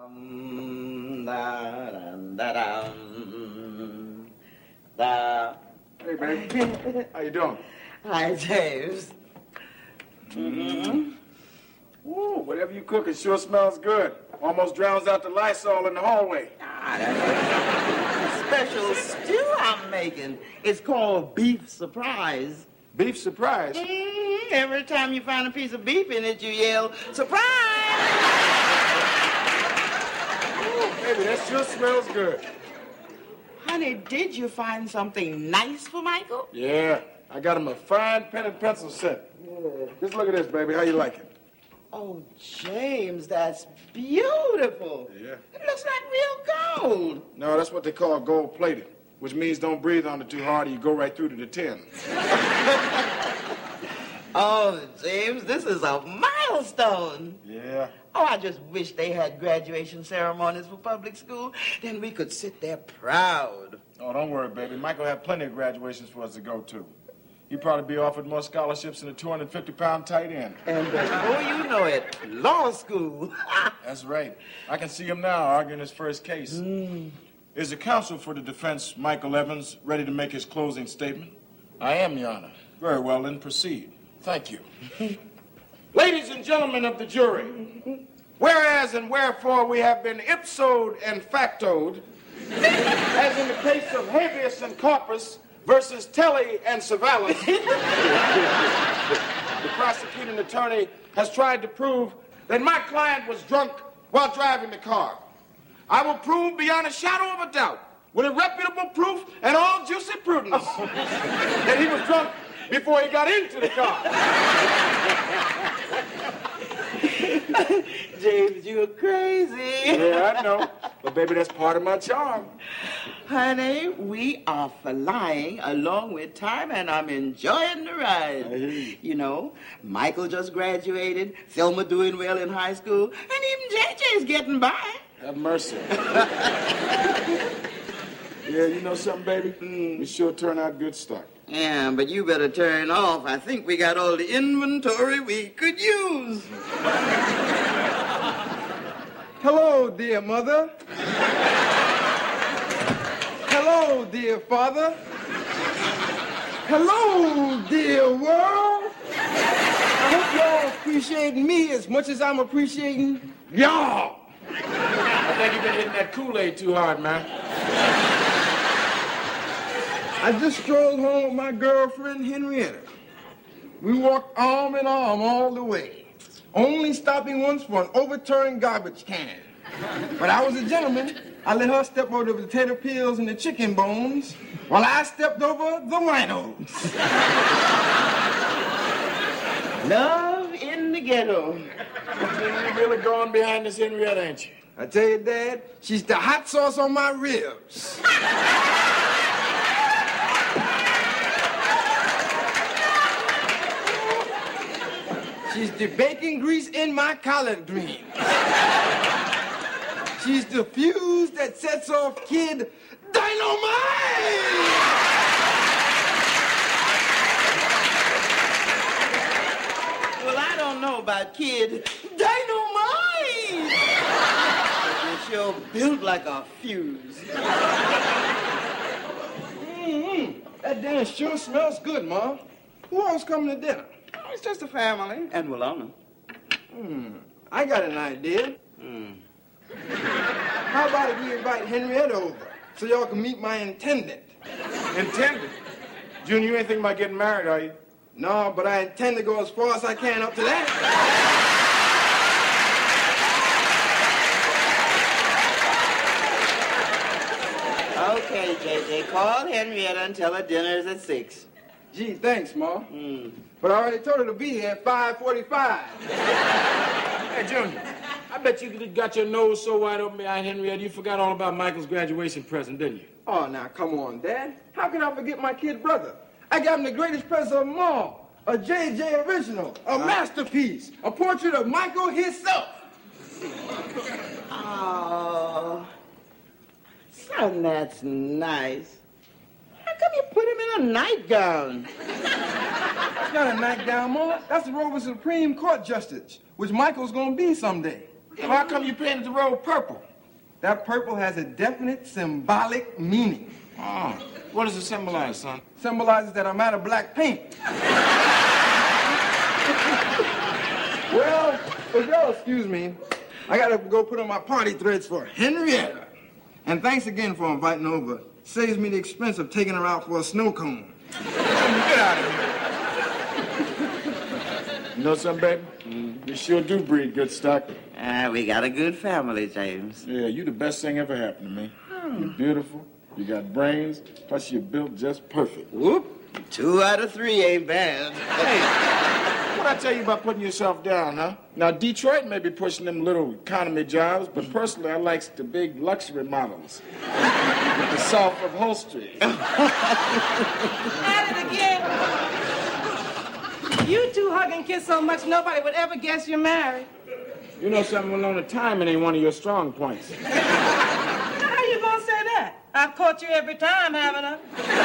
Hey, baby. How you doing? Hi, James. Ooh, whatever you cook, it sure smells good. Almost drowns out the Lysol in the hallway. That's a special stew I'm making. It's called beef surprise. Beef surprise? Every time you find a piece of beef in it, you yell, surprise! Ooh, baby, that sure smells good. Honey, did you find something nice for Michael? Yeah, I got him a fine pen and pencil set. Just look at this, baby. How you like it? Oh, James, that's beautiful. Yeah. It looks like real gold. No, that's what they call gold-plated, which means don't breathe on it too hard or you go right through to the tin. Oh, James, this is a milestone. Yeah. Oh, I just wish they had graduation ceremonies for public school. Then we could sit there proud. Oh, don't worry, baby. Michael will have plenty of graduations for us to go to. He'd probably be offered more scholarships than a 250-pound tight end. And before you know it, law school. That's right. I can see him now arguing his first case. Is the counsel for the defense, Michael Evans, ready to make his closing statement? I am, Your Honor. Very well, then proceed. Thank you. Ladies and gentlemen of the jury, whereas and wherefore we have been ipsoed and factoed, as in the case of habeas and corpus versus Telly and Savalas, the prosecuting attorney has tried to prove that my client was drunk while driving the car. I will prove beyond a shadow of a doubt, with irrefutable proof and all juicy prudence, that he was drunk before he got into the car. James, you're crazy. Yeah, I know. But, baby, that's part of my charm. Honey, we are flying along with time, and I'm enjoying the ride. You know, Michael just graduated, Thelma doing well in high school, and even JJ's getting by. Have mercy. Yeah, you know something, baby? We sure turn out good stock. Yeah, but you better turn off. I think we got all the inventory we could use. Hello, dear mother. Hello, dear father. Hello, dear world. I hope y'all appreciating me as much as I'm appreciating y'all. I think you've been hitting that Kool-Aid too hard, man. I just strolled home with my girlfriend, Henrietta. We walked arm in arm all the way, only stopping once for an overturned garbage can. But I was a gentleman. I let her step over the potato peels and the chicken bones, while I stepped over the rhinos. Love in the ghetto. You're really going behind this Henrietta, ain't you? I tell you, Dad, she's the hot sauce on my ribs. She's the bacon grease in my collard greens. She's the fuse that sets off Kid Dynamite! Well, I don't know about Kid Dynamite. But you're sure built like a fuse. That dinner sure smells good, Ma. Who else coming to dinner? Oh, it's just a family. And Willona. I got an idea. How about if we invite Henrietta over so y'all can meet my intendant? Intended? Junior, you ain't thinking about getting married, are you? No, but I intend to go as far as I can up to that. Okay, JJ, call Henrietta and tell her dinner is at 6. Gee, thanks, Ma. But I already told her to be here at 5:45. Hey, Junior, I bet you got your nose so wide open behind Henrietta you forgot all about Michael's graduation present, didn't you? Oh, now, come on, Dad. How can I forget my kid brother? I got him the greatest present of them all. A JJ original, a masterpiece, a portrait of Michael himself. Oh, son, that's nice. How come you put him in a nightgown? That's not a nightgown, Ma. That's the robe of Supreme Court Justice, which Michael's gonna be someday. Well, how come you painted the road purple? That purple has a definite symbolic meaning. Oh, what does it symbolize, son? Symbolizes that I'm out of black paint. Well, if y'all excuse me, I gotta go put on my party threads for Henrietta. And thanks again for inviting over. Saves me the expense of taking her out for a snow cone. Get out of here. You know something, baby? You sure do breed good stock. We got a good family, James. Yeah, you the best thing ever happened to me. You're beautiful, you got brains, plus you're built just perfect. Whoop. 2 out of 3 ain't bad. Hey, what'd I tell you about putting yourself down, huh? Now, Detroit may be pushing them little economy jobs, but personally, I like the big luxury models with the soft upholstery. At it again. You two hug and kiss so much, nobody would ever guess you're married. You know something, Malone, timing ain't one of your strong points. How you gonna say that? I've caught you every time, haven't I?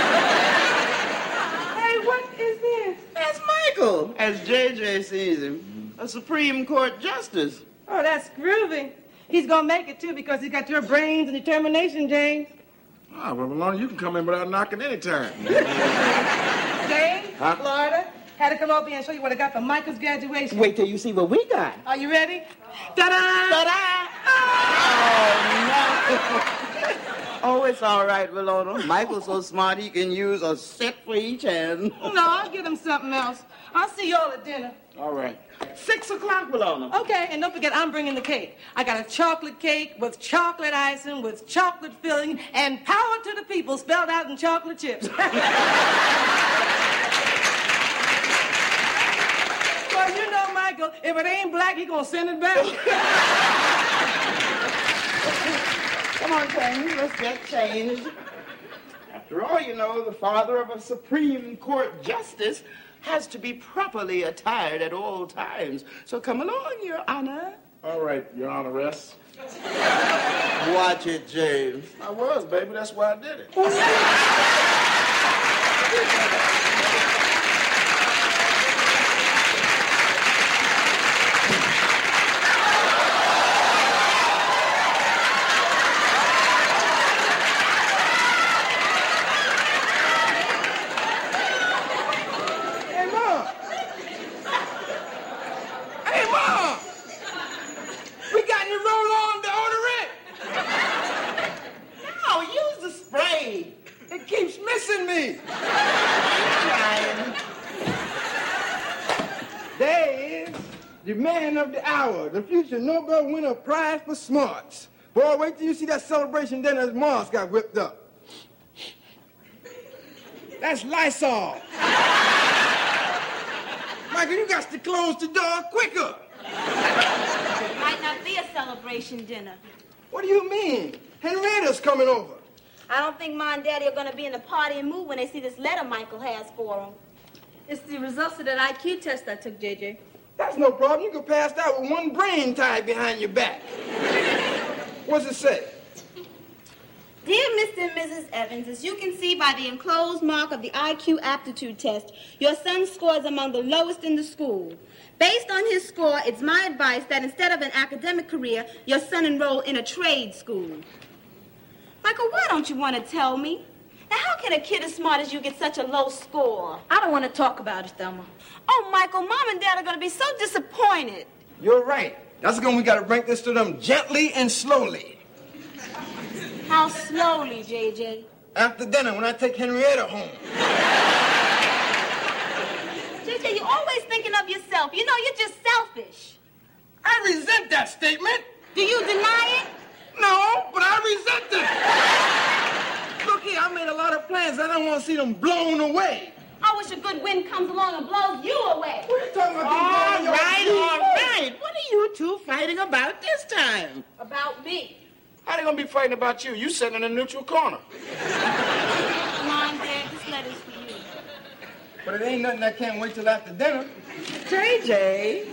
Hey, what is this? That's Michael, as JJ sees him. A Supreme Court justice. Oh, that's groovy. He's gonna make it, too, because he's got your brains and determination, James. Ah, well, Malone, you can come in without knocking any time. James, Huh? Florida, had to come over here and show you what I got for Michael's graduation. Wait till you see what we got. Are you ready? Ta-da! Ta-da! Oh, no. Oh, it's all right, Willona. Michael's so smart he can use a set for each hand. No, I'll get him something else. I'll see y'all at dinner. All right. 6 o'clock, Willona. Okay, and don't forget, I'm bringing the cake. I got a chocolate cake with chocolate icing, with chocolate filling, and power to the people spelled out in chocolate chips. Well, you know, Michael, if it ain't black, he gonna send it back. Come on, James, let's get changed. After all, you know, the father of a Supreme Court justice has to be properly attired at all times. So come along, Your Honor. All right, Your Honoress. Watch it, James. I was, baby. That's why I did it. The man of the hour, the future Nobel winner prize for smarts. Boy, wait till you see that celebration dinner as Mars got whipped up. That's Lysol. Michael, you got to close the door quicker. Might not be a celebration dinner. What do you mean? Henrietta's coming over. I don't think Ma and Daddy are going to be in the partying mood when they see this letter Michael has for them. It's the results of that IQ test I took, JJ. That's no problem. You can pass that with one brain tied behind your back. What's it say? Dear Mr. and Mrs. Evans, as you can see by the enclosed mark of the IQ aptitude test, your son's score is among the lowest in the school. Based on his score, it's my advice that instead of an academic career, your son enroll in a trade school. Michael, why don't you want to tell me? Now, how can a kid as smart as you get such a low score? I don't want to talk about it, Thelma. Oh, Michael, Mom and Dad are going to be so disappointed. You're right. That's when we got to bring this to them gently and slowly. How slowly, JJ? After dinner, when I take Henrietta home. JJ, you're always thinking of yourself. You know, you're just selfish. I resent that statement. Do you deny it? No, but I resent that. Look here, I made a lot of plans. I don't want to see them blown away. I wish a good wind comes along and blows you away. What are you talking about? All right. What are you two fighting about this time? About me. How they gonna be fighting about you? You sitting in a neutral corner. Come on, Dad, this letter's for you. But it ain't nothing I can't wait till after dinner. JJ.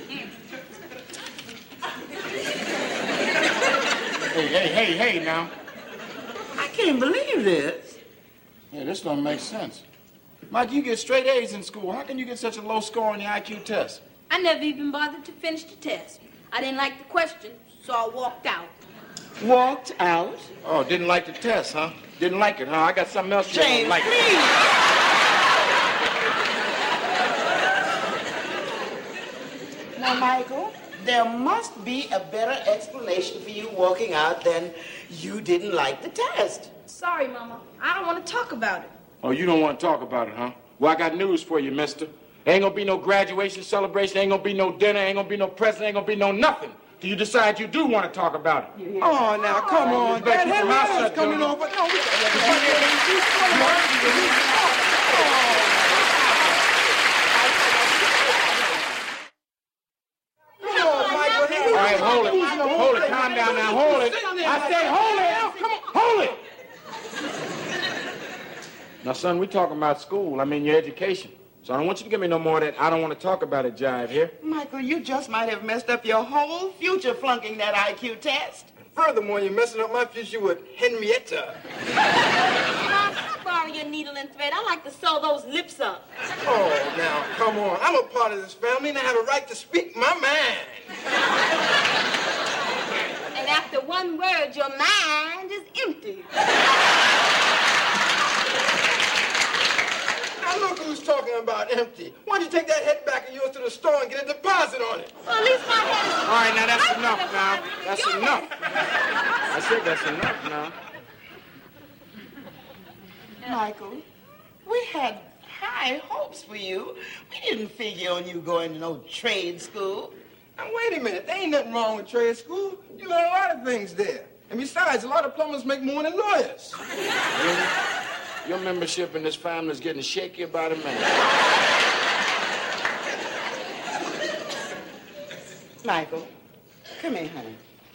Hey, now. I can't believe this. Yeah, this don't make sense. Mike, you get straight A's in school. How can you get such a low score on the IQ test? I never even bothered to finish the test. I didn't like the question, so I walked out. Walked out? Oh, didn't like the test, huh? Didn't like it, huh? I got something else you James, don't like. please. Now, Michael, there must be a better explanation for you walking out than you didn't like the test. Sorry, Mama. I don't want to talk about it. Oh, you don't want to talk about it, huh? Well, I got news for you, mister. Ain't gonna be no graduation celebration, ain't gonna be no dinner, ain't gonna be no present, ain't gonna be no nothing. Do you decide you do want to talk about it? Oh, now, come on. better Dad, keep your mouth Henrietta's shut, coming Junior. over. No, we Come on, Michael. All right, hold it. Hold it. Calm down now. Hold it. I said hold it. Come on. Hold it. Now, son, we talking about school. I mean, your education. So I don't want you to give me no more of that I don't want to talk about it jive here. Michael, you just might have messed up your whole future flunking that IQ test. Furthermore, you're messing up my future with Henrietta. Mom, can I borrow your needle and thread? I like to sew those lips up. Oh, now, come on. I'm a part of this family, and I have a right to speak my mind. And after one word, your mind is empty. Now, look who's talking about empty. Why don't you take that head back of yours to the store and get a deposit on it? Well, at least my head is... All right, now that's enough now. That's enough. I said that's enough now. Michael, we had high hopes for you. We didn't figure on you going to no trade school. Now, wait a minute. There ain't nothing wrong with trade school. You learn a lot of things there. And besides, a lot of plumbers make more than lawyers. Really? Your membership in this family is getting shaky about a minute. Michael, come here, honey.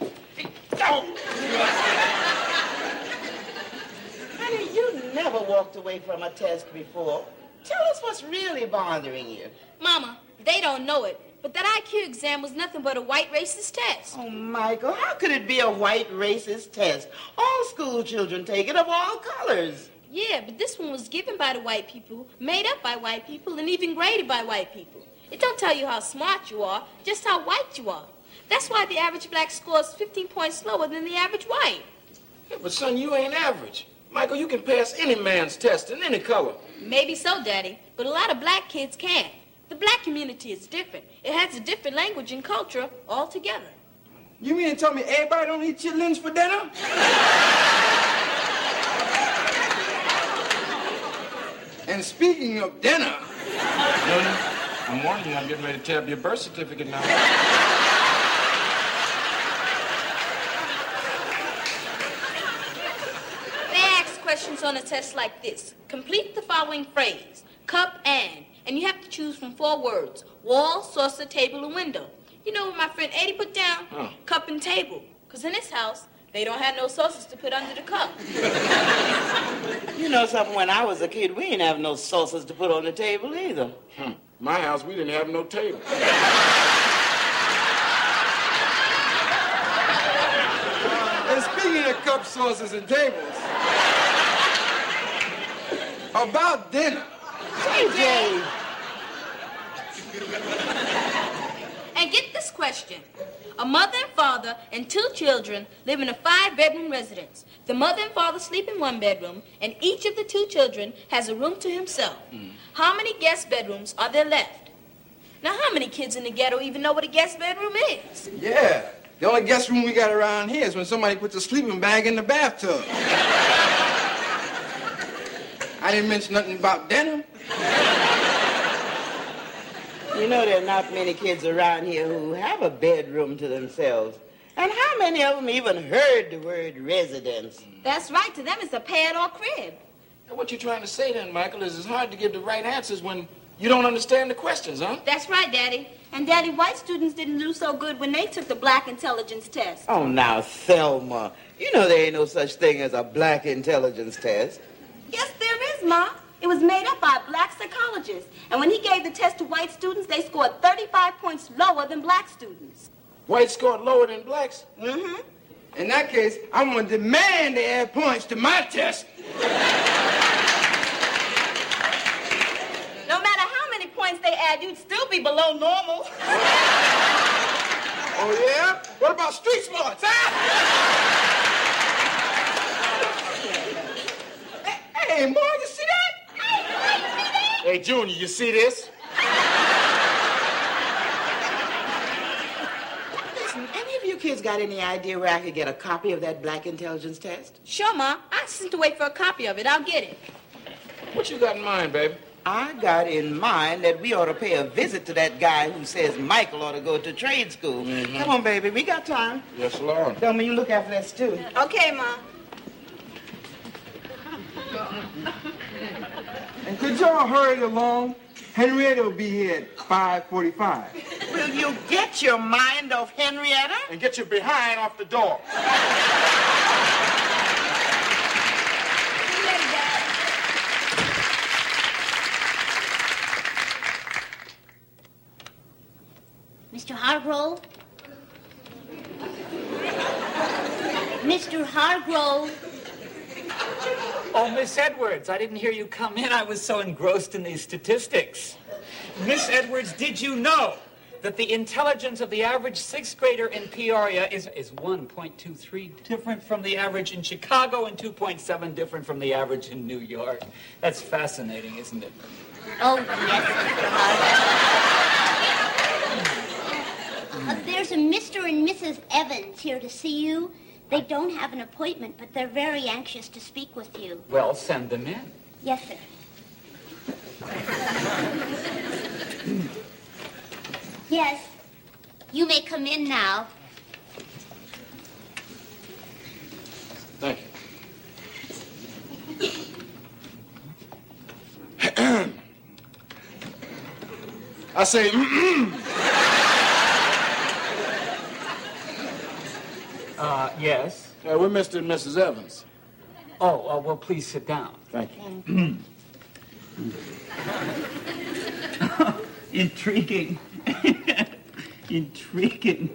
Honey, you never walked away from a test before. Tell us what's really bothering you. Mama, they don't know it, but that IQ exam was nothing but a white racist test. Oh, Michael, how could it be a white racist test? All school children take it of all colors. Yeah, but this one was given by the white people, made up by white people, and even graded by white people. It don't tell you how smart you are, just how white you are. That's why the average black scores 15 points lower than the average white. Yeah, but son, you ain't average. Michael, you can pass any man's test in any color. Maybe so, Daddy, but a lot of black kids can't. The black community is different. It has a different language and culture altogether. You mean to tell me everybody don't eat chitlins for dinner? And speaking of dinner... Lily, I'm warning you, I'm getting ready to tear up your birth certificate now. They ask questions on a test like this. Complete the following phrase. Cup and you have to choose from 4 words. Wall, saucer, table, and window. You know what my friend Eddie put down? Huh. Cup and table. Because in his house, they don't have no saucers to put under the cup. You know something, when I was a kid, we didn't have no saucers to put on the table either. My house, we didn't have no table. And speaking of cup, saucers, and tables, about dinner. TJ! And get this question. A mother and father and 2 children live in a 5-bedroom residence. The mother and father sleep in 1 bedroom, and each of the 2 children has a room to himself. How many guest bedrooms are there left? Now, how many kids in the ghetto even know what a guest bedroom is? Yeah. The only guest room we got around here is when somebody puts a sleeping bag in the bathtub. I didn't mention nothing about dinner. You know there are not many kids around here who have a bedroom to themselves. And how many of them even heard the word residence? That's right. To them, it's a pad or crib. And what you're trying to say then, Michael, is it's hard to give the right answers when you don't understand the questions, huh? That's right, Daddy. And, Daddy, white students didn't do so good when they took the black intelligence test. Oh, now, Thelma, you know there ain't no such thing as a black intelligence test. Yes, there is, Ma. It was made up by a black psychologist. And when he gave the test to white students, they scored 35 points lower than black students. Whites scored lower than blacks? Mm-hmm. In that case, I'm going to demand they add points to my test. No matter how many points they add, you'd still be below normal. Oh, yeah? What about street smarts, huh? Hey, Ma, you see that? Hey, Junior, you see this? Listen, any of you kids got any idea where I could get a copy of that black intelligence test? Sure, Ma. I sent to wait for a copy of it. I'll get it. What you got in mind, baby? I got in mind that we ought to pay a visit to that guy who says Michael ought to go to trade school. Mm-hmm. Come on, baby. We got time. Yes, Lord. Tell me you look after that stew. Okay, Ma. And could y'all hurry along? Henrietta will be here at 5:45. Will you get your mind off Henrietta? And get your behind off the door. Mr. Hargrove? Mr. Hargrove? Oh, Miss Edwards, I didn't hear you come in. I was so engrossed in these statistics. Miss Edwards, did you know that the intelligence of the average sixth grader in Peoria is 1.23 different from the average in Chicago and 2.7 different from the average in New York? That's fascinating, isn't it? Oh, yes, Mr. Hargrove. There's a Mr. and Mrs. Evans here to see you. They don't have an appointment, but they're very anxious to speak with you. Well, send them in. Yes, sir. Yes, you may come in now. Thank you. I say, Yes? we're Mr. and Mrs. Evans. Oh, well, please sit down. Thank you. Intriguing. Intriguing.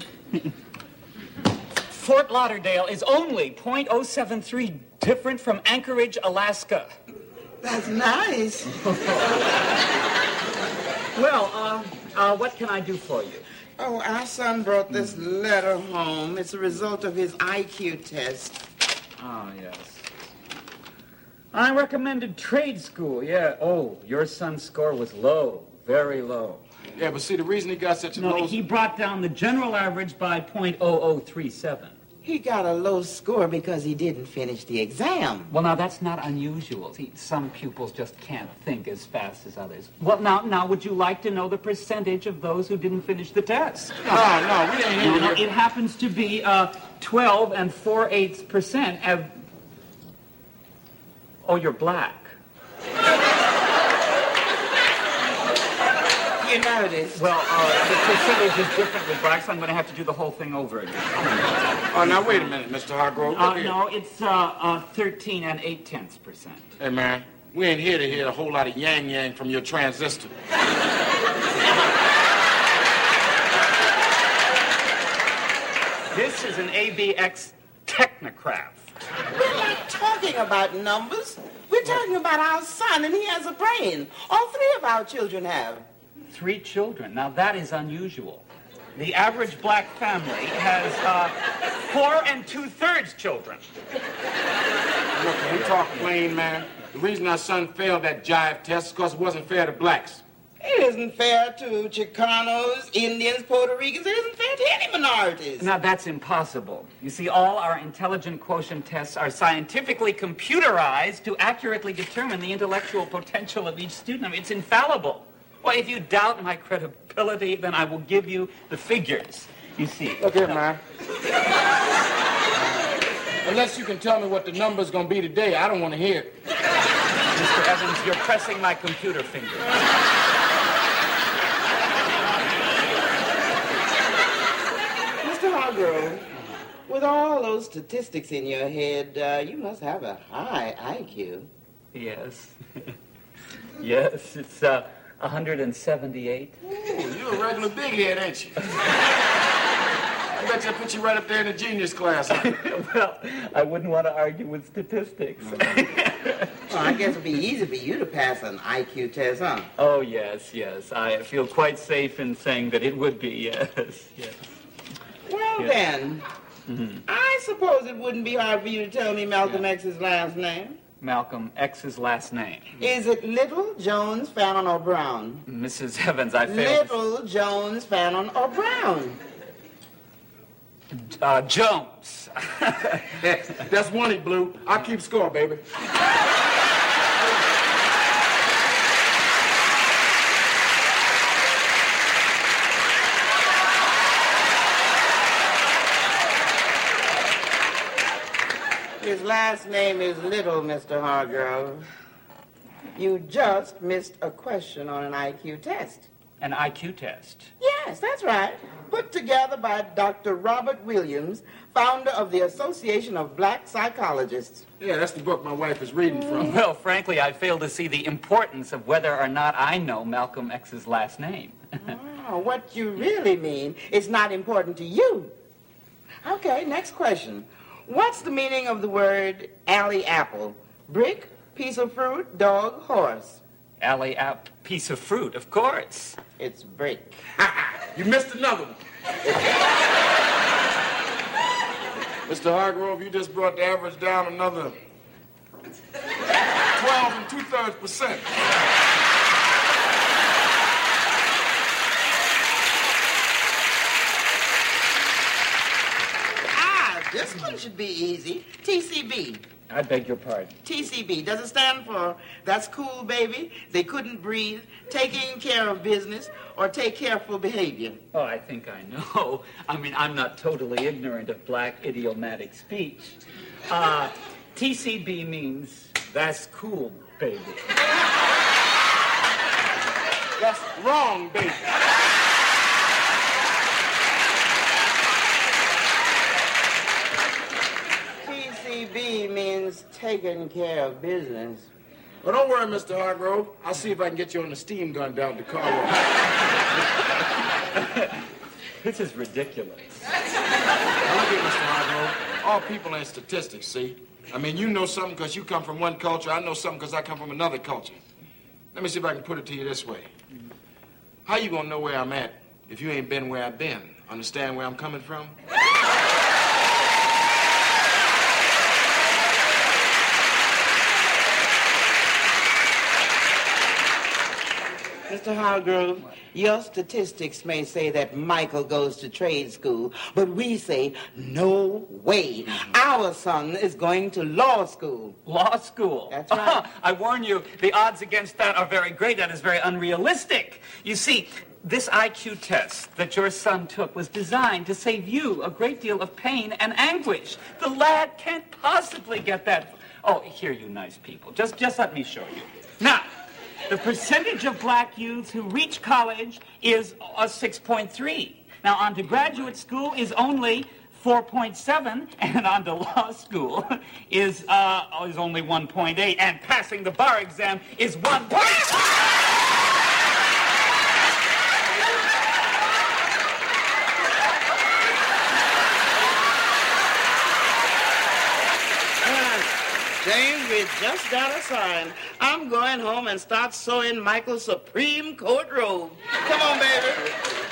Fort Lauderdale is only 0.073 different from Anchorage, Alaska. That's nice. Well, what can I do for you? Oh, our son brought this letter home. It's a result of his IQ test. Ah, yes. I recommended trade school, yeah. Oh, your son's score was low, very low. Yeah, but see, the reason he got such a No, low... he brought down the general average by 0.0037. He got a low score because he didn't finish the exam. Well, now, that's not unusual. See, some pupils just can't think as fast as others. Well, now, would you like to know the percentage of those who didn't finish the test? No, we ain't here. No, it happens to be 12 and 4/8%. Oh, you're black. You noticed. Well, the percentage is different with blacks. I'm going to have to do the whole thing over again. Oh, now, wait a minute, Mr. Hargrove. Look here. No, it's 13 and 0.8%. Hey, man, we ain't here to hear a whole lot of yang-yang from your transistor. This is an ABX Technocraft. We're not talking about numbers. We're talking about our son, and he has a brain. All three of our children have. 3 children. Now, that is unusual. The average black family has 4 2/3 children. Look, we talk plain, man. The reason our son failed that jive test is because it wasn't fair to blacks. It isn't fair to Chicanos, Indians, Puerto Ricans. It isn't fair to any minorities. Now, that's impossible. You see, all our intelligent quotient tests are scientifically computerized to accurately determine the intellectual potential of each student. I mean, it's infallible. Well, if you doubt my credibility, then I will give you the figures. You see. Look here, man. Unless you can tell me what the number's gonna be today, I don't want to hear it. Mr. Evans, you're pressing my computer finger. Mr. Hargrove, with all those statistics in your head, you must have a high IQ. Yes. Yes, it's 178. Ooh, you're a regular big head, ain't you? I bet you put you right up there in the genius class. Huh? Well, I wouldn't want to argue with statistics. Well, I guess it'd be easy for you to pass an IQ test, huh? Oh, yes, yes. I feel quite safe in saying that it would be, yes, yes. Well, then, I suppose it wouldn't be hard for you to tell me Malcolm X's last name. Malcolm X's last name. Is it Little, Jones, Fannin, or Brown? Mrs. Evans, I failed. Little, Jones, Fannin, or Brown? Jones. That's one, Blue. I keep score, baby. His last name is Little, Mr. Hargrove. You just missed a question on an IQ test. An IQ test? Yes, that's right. Put together by Dr. Robert Williams, founder of the Association of Black Psychologists. Yeah, that's the book my wife is reading from. Well, frankly, I fail to see the importance of whether or not I know Malcolm X's last name. Oh, what you really mean is not important to you. Okay, next question. What's the meaning of the word alley apple? Brick, piece of fruit, dog, horse. Alley apple, piece of fruit, of course. It's brick. You missed another one. Mr. Hargrove, you just brought the average down another 12 2/3%. This one should be easy. TCB. I beg your pardon. TCB. Does it stand for That's Cool, Baby, They Couldn't Breathe, Taking Care of Business, or Take Careful Behavior? Oh, I think I know. I mean, I'm not totally ignorant of black idiomatic speech. TCB means That's Cool, Baby. That's wrong, baby. TCB means taking care of business. Well, don't worry, Mr. Hargrove. I'll see if I can get you on the steam gun down at the car wash. This is ridiculous. Now, look here, Mr. Hargrove. All people ain't statistics, see? I mean, you know something because you come from one culture. I know something because I come from another culture. Let me see if I can put it to you this way. How you gonna know where I'm at if you ain't been where I've been? Understand where I'm coming from? Mr. Hargrove, your statistics may say that Michael goes to trade school, but we say, no way. Our son is going to law school. Law school? That's right. I warn you, the odds against that are very great. That is very unrealistic. You see, this IQ test that your son took was designed to save you a great deal of pain and anguish. The lad can't possibly get that. Oh, here, you nice people. Just let me show you. Now, the percentage of black youths who reach college is 6.3. Now, on to graduate school is only 4.7, and on to law school is only 1.8, and passing the bar exam is 1.5. James, we just got a sign. I'm going home and start sewing Michael's Supreme Court robe. Come on, baby.